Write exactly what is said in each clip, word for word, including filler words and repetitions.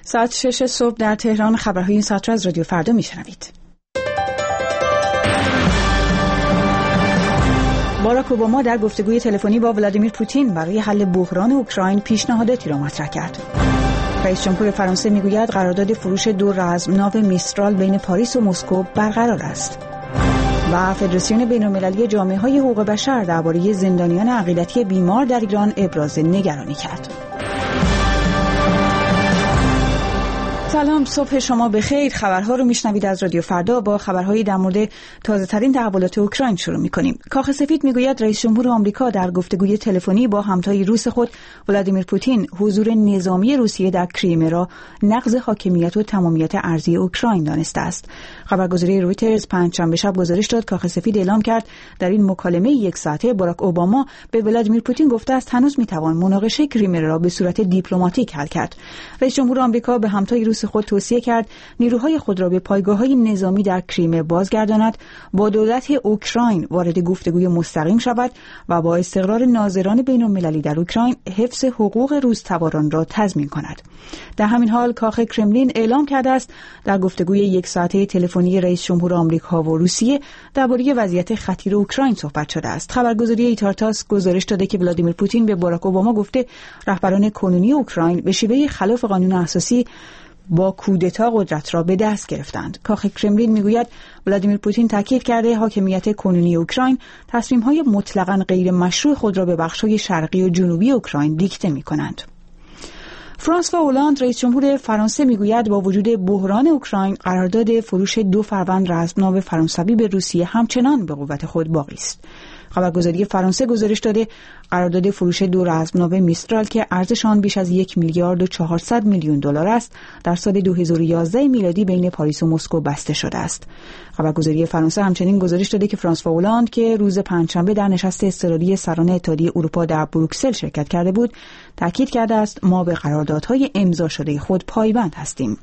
ساعت شش صبح در تهران خبرهای این ساعت را از رادیو فردا میشنوید. باراک اوباما در گفتگوی تلفنی با ولادیمیر پوتین برای حل بحران اوکراین پیشنهاداتی را مطرح کرد. رئیس جمهور فرانسه میگوید قرارداد فروش دو رزمناو میسترال بین پاریس و مسکو برقرار است. و فدراسیون بین‌المللی جامعه‌های حقوق بشر درباره زندانیان عقیدتی بیمار در ایران ابراز نگرانی کرد. سلام، صبح شما بخیر. خبرها رو میشنوید از رادیو فردا. با خبرهایی در مورد تازه‌ترین تحولات اوکراین شروع می‌کنیم. کاخ سفید میگوید رئیس جمهور آمریکا در گفتگوی تلفنی با همتای روس خود ولادیمیر پوتین حضور نظامی روسیه در کریمه را نقض حاکمیت و تمامیت ارضی اوکراین دانسته است. خبرگزاری رویترز پنجشنبه شب گزارش داد کاخ سفید اعلام کرد در این مکالمه یک ساعته باراک اوباما به ولادیمیر پوتین گفته است هنوز میتوان مناقشه کریمه را به صورت دیپلماتیک حل کرد. رئیس جمهور آمریکا به همتای روس خود توصیه کرد نیروهای خود را به پایگاه‌های نظامی در کریمه بازگرداند، با دولت اوکراین وارد گفتگوی مستقیم شود و با استقرار ناظران بین‌المللی در اوکراین حفظ حقوق روس‌تباران را تضمین کند. در همین حال کاخ کرملین اعلام کرده است در گفتگوی یک ساعته تلفنی رئیس جمهور آمریکا و روسیه درباره وضعیت خطیر اوکراین صحبت شده است. خبرگزاری ایتارتاس گزارش داده که ولادیمیر پوتین به باراک اوباما گفته رهبران کنونی اوکراین به شیوه خلاف قانون اساسی با کودتا قدرت را به دست گرفتند. کاخ کرملین میگوید ولادیمیر پوتین تاکید کرده حاکمیت کنونی اوکراین تصمیم‌های مطلقاً غیر مشروع خود را به بخش‌های شرقی و جنوبی اوکراین دیکته می‌کنند. فرانسوا اولاند رئیس جمهور فرانسه میگوید با وجود بحران اوکراین قرارداد فروش دو فروند رزمناو فرانسوی به روسیه همچنان به قوت خود باقی است. خبرگزاری فرانسه گزارش داده قرارداد فروش دو رزمناو میسترال که ارزش آن بیش از یک میلیارد و چهارصد میلیون دلار است در سال دو هزار و یازده میلادی بین پاریس و مسکو بسته شده است. خبرگزاری فرانسه همچنین گزارش داده که فرانسوا اولاند که روز پنجشنبه در نشست اضطراری سران اتحادیه اروپا در بروکسل شرکت کرده بود تاکید کرده است ما به قراردادهای امضا شده خود پایبند هستیم.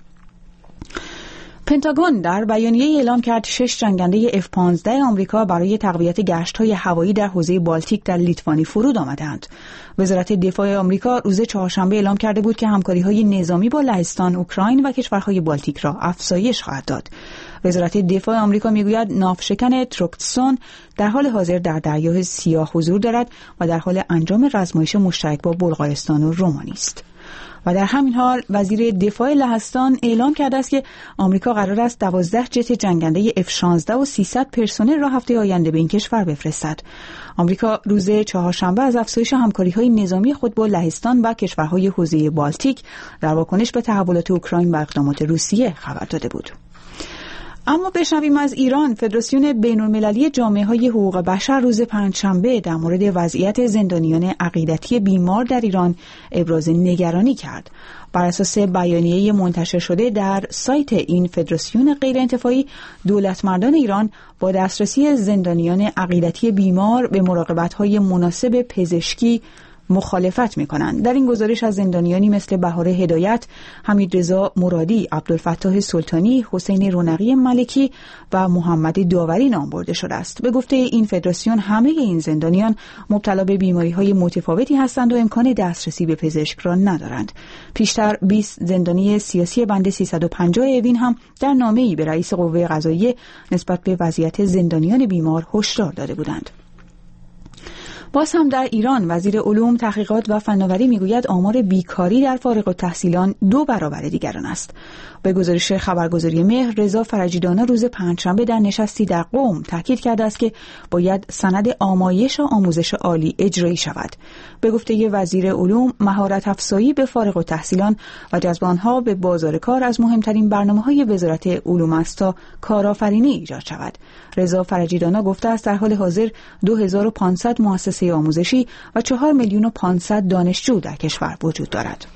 پنتاگون در بیانیه اعلام کرد شش جنگنده اف پانزده آمریکا برای تقویت گشت‌های هوایی در حوزه بالتیک در لیتوانی فرود آمدند. وزارت دفاع آمریکا روز چهارشنبه اعلام کرده بود که همکاری‌های نظامی با لهستان، اوکراین و کشورهای بالتیک را افزایش خواهد داد. وزارت دفاع آمریکا میگوید ناوشکن تروکتسون در حال حاضر در دریای سیاه حضور دارد و در حال انجام رزمایش مشترک با بلغارستان و رومانی است. و در همین حال وزیر دفاع لهستان اعلام کرده است که آمریکا قرار است دوازده جت جنگنده اف شانزده و سیصد پرسنل را هفته آینده به این کشور بفرستد. آمریکا روز چهارشنبه از افزایش همکاری‌های نظامی خود با لهستان و کشورهای حوزه بالتیک در واکنش به تحولات اوکراین و اقدامات روسیه خبر داده بود. اما بشنویم از ایران. فدراسیون بین‌المللی جامعه‌های حقوق بشر روز پنجشنبه در مورد وضعیت زندانیان عقیدتی بیمار در ایران ابراز نگرانی کرد. بر اساس بیانیه منتشر شده در سایت این فدراسیون غیرانتفاعی، دولتمردان ایران با دسترسی زندانیان عقیدتی بیمار به مراقبت‌های مناسب پزشکی مخالفت می‌کنند. در این گزارش از زندانیانی مثل بهار هدایت، حمیدرضا مرادی، عبدالفتاح سلطانی، حسین رونقی ملکی و محمد داوری نام برده شده است. به گفته این فدراسیون همه این زندانیان مبتلا به بیماری‌های متفاوتی هستند و امکان دسترسی به پزشک را ندارند. پیشتر بیست زندانی سیاسی بند سیصد و پنجاه اوین هم در نامه‌ای به رئیس قوه قضاییه نسبت به وضعیت زندانیان بیمار هشدار داده بودند. باز هم در ایران وزیر علوم، تحقیقات و فناوری میگوید آمار بیکاری در فارغ التحصیلان دو برابر دیگران است. به گزارش خبرگزاری مهر، رضا فرجیدانا روز پنجشنبه در نشستی در قم تاکید کرده است که باید سند آمایش و آموزش عالی اجرایی شود. به گفته وزیر علوم، مهارت افزایی به فارغ التحصیلان و جذب آنها به بازار کار از مهمترین برنامه‌های وزارت علوم است تا کارآفرینی ایجاد شود. رضا فرجیدانا گفته است در حال حاضر دو هزار و پانصد مؤسسه آموزشی و چهار میلیون و پانصد دانشجو در کشور وجود دارد.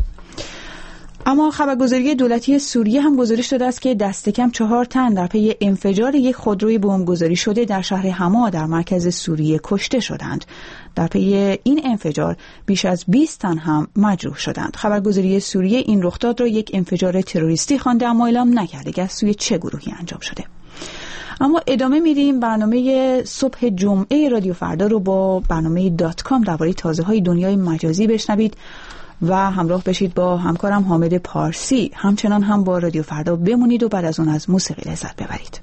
اما خبرگزاری دولتی سوریه هم گزارش داده است که دست کم چهار تن در پی انفجار یک خودروی بمبگذاری شده در شهر حما در مرکز سوریه کشته شدند. در پی این انفجار بیش از بیست تن هم مجروح شدند. خبرگزاری سوریه این رخداد را یک انفجار تروریستی خوانده اما اعلام نکرده که از سوی چه گروهی انجام شده. اما ادامه میدیم برنامه صبح جمعه رادیو فردا رو با برنامه دات کام درباره تازه‌های دنیای مجازی بشنوید. و همراه بشید با همکارم حامد پارسی. همچنان هم با رادیو فردا بمونید و بعد از اون از موسیقی لذت ببرید.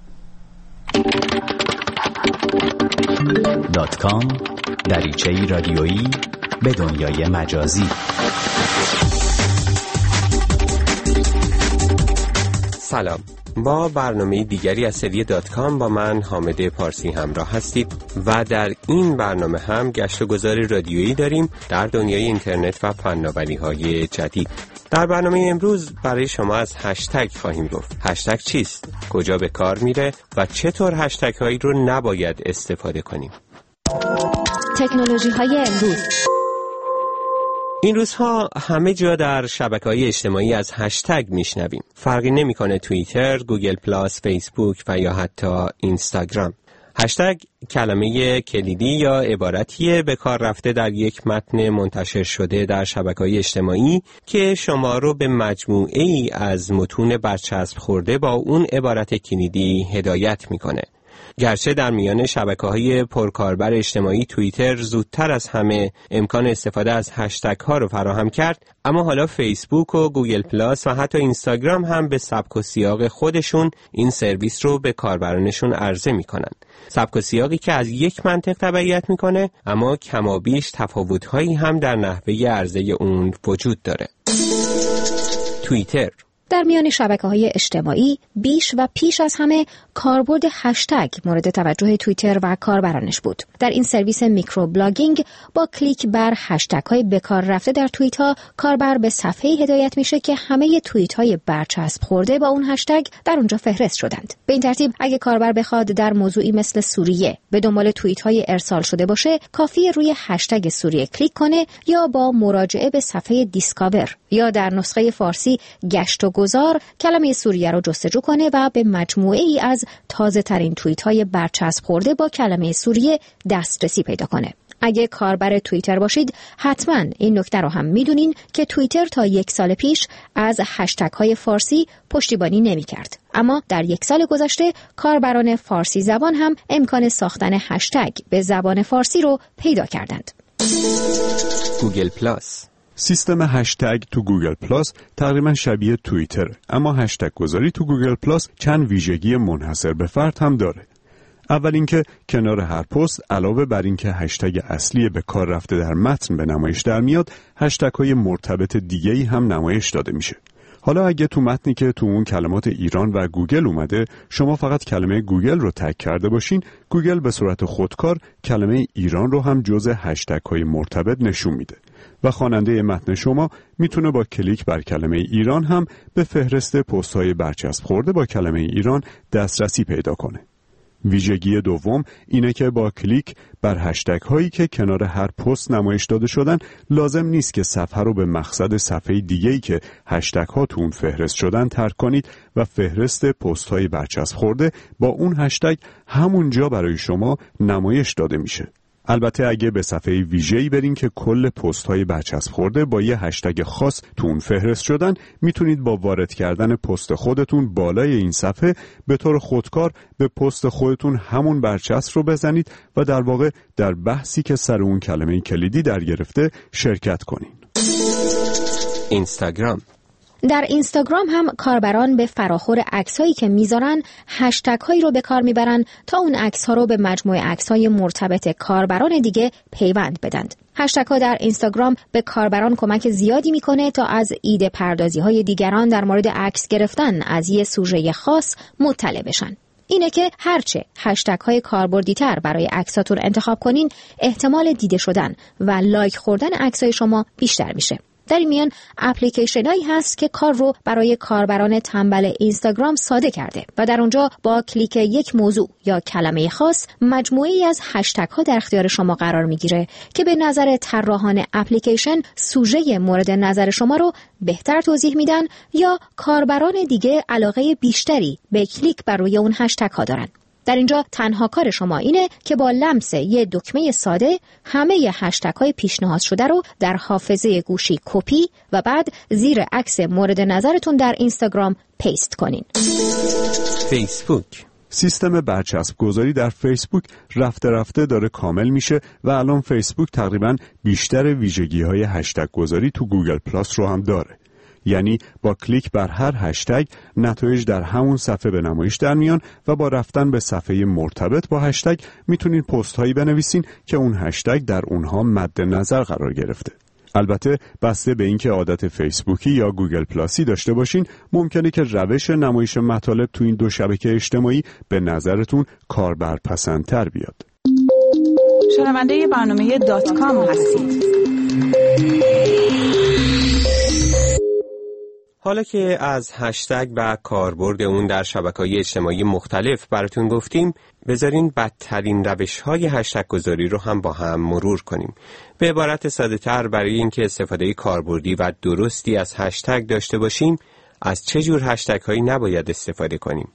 دات کام دریچه‌ای رادیویی به دنیای مجازی. سلام، با برنامه دیگری از سری دات کام با من حامد پارسی همراه هستید و در این برنامه هم گشت و گذار رادیویی داریم در دنیای اینترنت و فناوری‌های جدید. در برنامه امروز برای شما از هشتگ خواهیم گفت. هشتگ چیست؟ کجا به کار میره؟ و چطور هشتگ هایی رو نباید استفاده کنیم؟ تکنولوژی های امروز. این روزها همه جا در شبکه‌های اجتماعی از هشتگ میشنویم. فرقی نمیکنه توییتر، گوگل پلاس، فیسبوک و یا حتی اینستاگرام. هشتگ کلمه کلیدی یا عبارتیه به کار رفته در یک متن منتشر شده در شبکه‌های اجتماعی که شما رو به مجموعه ای از متون برچسب خورده با اون عبارت کلیدی هدایت میکنه. گرچه در میان شبکه‌های پرکاربر اجتماعی توییتر زودتر از همه امکان استفاده از هشتگ ها رو فراهم کرد، اما حالا فیسبوک و گوگل پلاس و حتی اینستاگرام هم به سبک و سیاق خودشون این سرویس رو به کاربرانشون عرضه میکنن. سبک و سیاقی که از یک منطق تبعیت میکنه، اما کمابیش تفاوت‌هایی هم در نحوه عرضه اون وجود داره. توییتر در میان شبکه‌های اجتماعی بیش و پیش از همه کاربرد هشتگ مورد توجه توییتر و کاربرانش بود. در این سرویس میکرو بلاگینگ با کلیک بر هشتگ‌های به کار رفته در توییت‌ها کاربر به صفحه‌ای هدایت میشه که همه توییت‌های برچسب خورده با اون هشتگ در اونجا فهرست شدند. به این ترتیب اگه کاربر بخواد در موضوعی مثل سوریه به دنبال توییت‌های ارسال شده باشه، کافیه روی هشتگ سوریه کلیک کنه یا با مراجعه به صفحه دیسکاور یا در نسخه فارسی گشت و گذار کلمه سوریه رو جستجو کنه و به مجموعه ای از تازه ترین توییت های برچسب خورده با کلمه سوریه دسترسی پیدا کنه. اگه کاربر توییتر باشید حتما این نکته رو هم میدونین که توییتر تا یک سال پیش از هشتگ های فارسی پشتیبانی نمی کرد. اما در یک سال گذشته کاربران فارسی زبان هم امکان ساختن هشتگ به زبان فارسی رو پیدا کردند. گوگل پلاس سیستم هشتگ تو گوگل پلاس تقریبا شبیه توییتر، اما هشتگ گذاری تو گوگل پلاس چند ویژگی منحصر به فرد هم داره. اول اینکه کنار هر پست علاوه بر اینکه هشتگ اصلی به کار رفته در متن به نمایش در میاد، هشتگ های مرتبط دیگه‌ای هم نمایش داده میشه. حالا اگه تو متنی که تو اون کلمات ایران و گوگل اومده شما فقط کلمه گوگل رو تگ کرده باشین، گوگل به صورت خودکار کلمه ایران رو هم جزء هشتگ های مرتبط نشون میده و خواننده متن شما میتونه با کلیک بر کلمه ایران هم به فهرست پست های برچسب خورده با کلمه ایران دسترسی پیدا کنه. ویژگی دوم اینه که با کلیک بر هشتگ هایی که کنار هر پست نمایش داده شدن لازم نیست که صفحه رو به مقصد صفحه دیگه‌ای که هشتگ ها تو اون فهرست شدن ترک کنید و فهرست پست های برچسب خورده با اون هشتگ همونجا برای شما نمایش داده میشه. البته اگه به صفحه ویژه‌ای برین که کل پست‌های برچسب خورده با یه هشتگ خاص تو اون فهرست شدن، میتونید با وارد کردن پست خودتون بالای این صفحه به طور خودکار به پست خودتون همون برچسب رو بزنید و در واقع در بحثی که سر اون کلمه کلیدی در گرفته شرکت کنین. اینستاگرام در اینستاگرام هم کاربران به فراخور عکسایی که میذارن هشتگ هایی رو به کار میبرن تا اون عکس ها رو به مجموعه عکس های مرتبط کاربران دیگه پیوند بدند. هشتگ ها در اینستاگرام به کاربران کمک زیادی میکنه تا از ایده پردازی های دیگران در مورد عکس گرفتن از یه سوژه خاص مطلع بشن. اینه که هرچه هشتگ های کاربردی تر برای عکساتون انتخاب کنین، احتمال دیده شدن و لایک خوردن عکس های شما بیشتر میشه. در این میان اپلیکیشنایی هست که کار رو برای کاربران تنبل اینستاگرام ساده کرده و در اونجا با کلیک یک موضوع یا کلمه خاص مجموعه‌ای از هشتگ ها در اختیار شما قرار میگیره که به نظر طراحان اپلیکیشن سوژه مورد نظر شما رو بهتر توضیح میدن یا کاربران دیگه علاقه بیشتری به کلیک بر روی اون هشتگ ها دارن. در اینجا تنها کار شما اینه که با لمس یه دکمه ساده همه ی هشتگ های پیشنهاد شده رو در حافظه گوشی کپی و بعد زیر عکس مورد نظرتون در اینستاگرام پیست کنین. فیسبوک سیستم برچسب گذاری در فیسبوک رفته رفته داره کامل میشه و الان فیسبوک تقریباً بیشتر ویژگی‌های هشتگ گذاری تو گوگل پلاس رو هم داره. یعنی با کلیک بر هر هشتگ نتایج در همون صفحه به نمایش در میان و با رفتن به صفحه مرتبط با هشتگ میتونین پست هایی بنویسین که اون هشتگ در اونها مد نظر قرار گرفته. البته بسته به اینکه عادت فیسبوکی یا گوگل پلاسی داشته باشین، ممکنه که روش نمایش مطالب تو این دو شبکه اجتماعی به نظرتون کاربرپسندتر بیاد. شنونده برنامه دات کام هستید. حالا که از هشتگ و کاربرد اون در شبکه‌های اجتماعی مختلف براتون گفتیم، بذارین بدترین روش‌های هشتگ گذاری رو هم با هم مرور کنیم. به عبارت ساده‌تر، برای اینکه استفاده کاربردی و درستی از هشتگ داشته باشیم، از چه جور هشتگ‌هایی نباید استفاده کنیم؟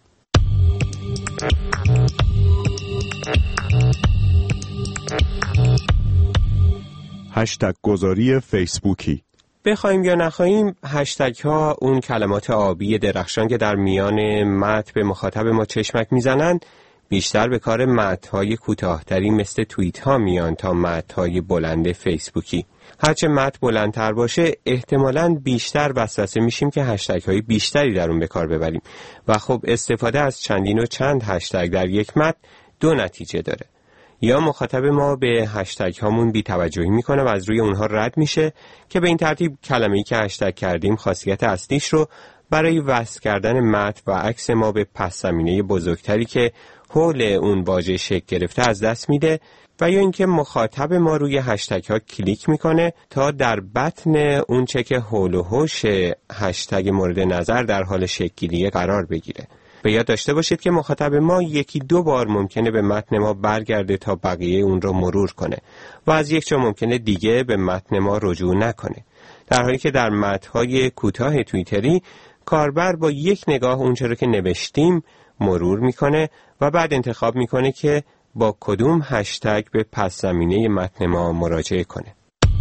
هشتگ گذاری فیسبوکی. بخوایم یا نخواهیم، هشتگ ها اون کلمات آبی درخشان که در میان متن به مخاطب ما چشمک میزنن بیشتر به کار متن های کوتاه‌تری مثل توییت ها میان تا متن های بلند فیسبوکی. هرچه متن بلندتر باشه احتمالاً بیشتر وسوسه میشیم که هشتگ های بیشتری در اون به کار ببریم و خب استفاده از چندین و چند هشتگ در یک متن دو نتیجه داره. یا مخاطب ما به هشتگ هامون بی توجهی میکنه و از روی اونها رد میشه که به این ترتیب کلمه‌ای که هشتگ کردیم خاصیت اصلیش رو برای وصل کردن متن و عکس ما به پس زمینه بزرگتری که حول اون واژه شکل گرفته از دست میده، و یا اینکه مخاطب ما روی هشتگ ها کلیک میکنه تا در بطن اون چه که حول و حوش هشتگ مورد نظر در حال شکل گیری قرار بگیره. به یاد داشته باشید که مخاطب ما یکی دو بار ممکنه به متن ما برگرده تا بقیه اون رو مرور کنه و از یک جا ممکنه دیگه به متن ما رجوع نکنه، در حالی که در متن‌های کوتاه توییتری کاربر با یک نگاه اونچه رو که نوشتیم مرور میکنه و بعد انتخاب میکنه که با کدوم هشتگ به پس زمینه متن ما مراجعه کنه.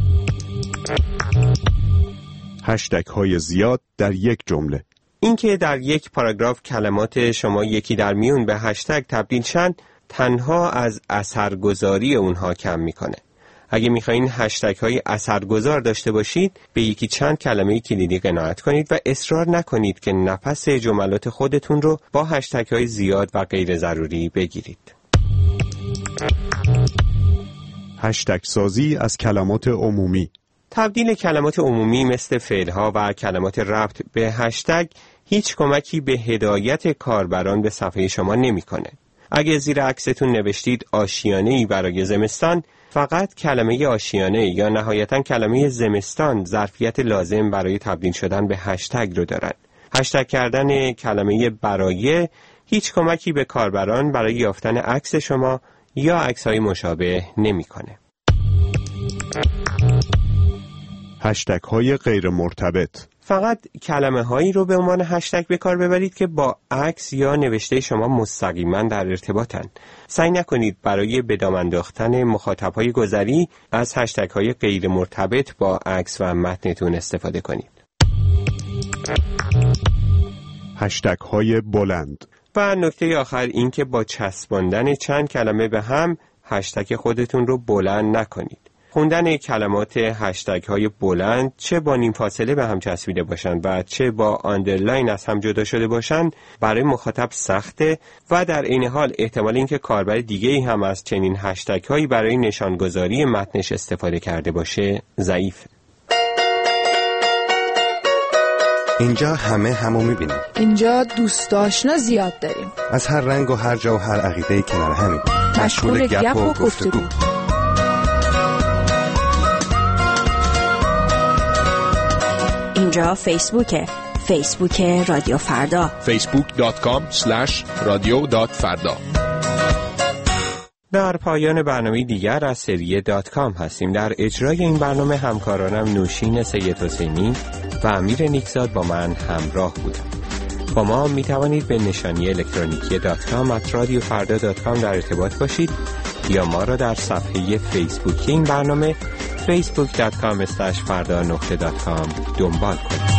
هشتگ های زیاد در یک جمله. اینکه در یک پاراگراف کلمات شما یکی در میون به هشتگ تبدیل شن تنها از اثرگذاری اونها کم میکنه. اگه میخواین هشتگ های اثرگذار داشته باشید، به یکی چند کلمه کلیدی قناعت کنید و اصرار نکنید که نفس جملات خودتون رو با هشتگ های زیاد و غیر ضروری بگیرید. هشتگ سازی از کلمات عمومی. تبدیل کلمات عمومی مثل فعلها و کلمات ربط به هشتگ هیچ کمکی به هدایت کاربران به صفحه شما نمیکنه. اگه زیر عکستون نوشتید آشیانه‌ای برای زمستان، فقط کلمه آشیانه یا نهایتاً کلمه زمستان ظرفیت لازم برای تبدیل شدن به هشتگ رو دارن. هشتگ کردن کلمه برای هیچ کمکی به کاربران برای یافتن عکس شما یا عکس‌های مشابه نمیکنه. هشتگ های غیر مرتبط. فقط کلمه هایی رو به عنوان هشتگ به کار ببرید که با عکس یا نوشته شما مستقیما در ارتباطن. سعی نکنید برای به دام انداختن مخاطب های گذری از هشتگ های غیر مرتبط با عکس و متنتون استفاده کنید. هشتگ های بلند. و نکته آخر این که با چسباندن چند کلمه به هم هشتگ خودتون رو بلند نکنید. خوندن کلمات هشتگ های بلند چه با نیم فاصله به هم چسبیده باشند و چه با آندرلاین از هم جدا شده باشند برای مخاطب سخته و در این حال احتمال اینکه کاربر دیگه‌ای هم از چنین هشتگ هایی برای نشانگذاری متنش استفاده کرده باشه ضعیف. اینجا همه همو میبینیم. اینجا دوست آشنا زیاد داریم. از هر رنگ و هر جا و هر عقیده‌ای کنار همیم. مشغول گپ و گفتگو. اینجا فیسبوکه. فیسبوک رادیو فردا. فیسبوک دات کام اسلش رادیو دات فردا. در پایان برنامه دیگر از سری دات کام هستیم. در اجرای این برنامه همکارانم نوشین سید حسینی و امیر نیکزاد با من همراه بودند. با ما می توانید به نشانی الکترونیکی دات کام ات رادیو فردا دات کام در ارتباط باشید یا ما را در صفحه فیسبوکی این برنامه فیسبوک دات کام اسلش فردا نقطه دات کام دنبال کنید.